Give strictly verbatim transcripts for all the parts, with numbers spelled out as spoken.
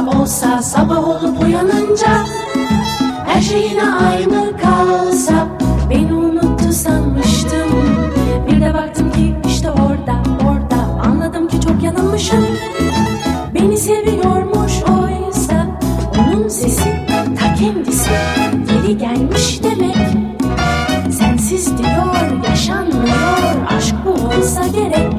olsa, sabah olup uyanınca her şey yine aynı kalsa. Beni unuttu sanmıştım, bir de baktım ki işte orada, orada. Anladım ki çok yanılmışım, beni seviyormuş oysa. Onun sesi ta kendisi, geri gelmiş demek. Sensiz diyor yaşanmıyor, aşk bu olsa gerek.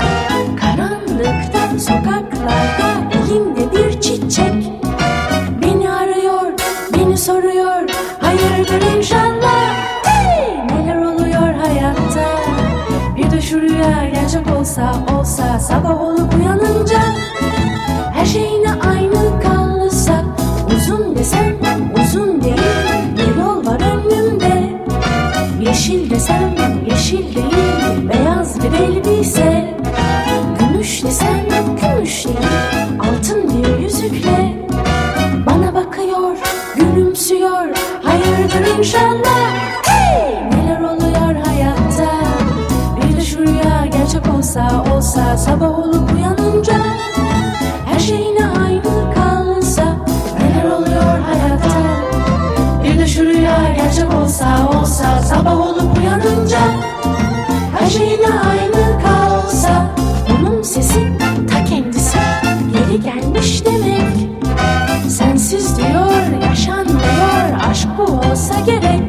Karanlıkta, sokaklarda, elimde bir çiçek. Beni arıyor, beni soruyor, hayırdır inşallah. Hey! Neler oluyor hayatta? Bir de şu rüya gerçek olsa, olsa. Sabah olup uyanınca her şey yine aynı kalsa. Uzun desem uzun değil, bir yol var önümde. Yeşil desem yeşil değil, beyaz bir elbise. Gümüş desem gümüş değil, altın bir yüzükle. Bana bakıyor, gülümsüyor, hayırdır inşallah. Hey! Neler oluyor hayatta? Bir de şu rüya gerçek olsa, olsa. Sabah olup uyanınca her şey yine aynı kalsa. Neler oluyor hayatta? Bir de şu rüya gerçek olsa, olsa. Sabah olup uyanınca her şey yine aynı kalsa. Onun sesi ta kendisi, geri gelmiş demek. Sensiz diyor yaşanmıyor, aşk bu olsa gerek.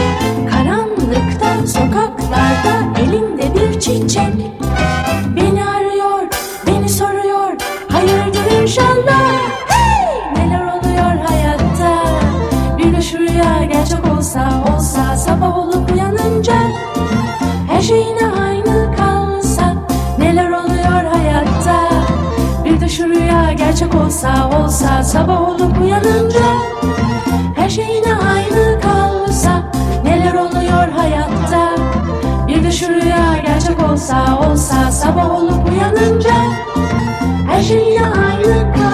Karanlıkta, sokaklarda, elimde bir çiçek. Beni arıyor, beni soruyor, hayırdır inşallah. Hey! Neler oluyor hayatta? Bir de şu rüya gerçek olsa, olsa. Sabah olup uyanınca her şey yine aynı kalsa. Neler oluyor hayatta? Bir de şu rüya gerçek olsa, olsa. Sabah olup uyanınca her şey yine aynı kalsa. Neler oluyor hayatta? Bir de şu rüya gerçek olsa, olsa. Sabah olup uyanınca her şey yine aynı kalsa.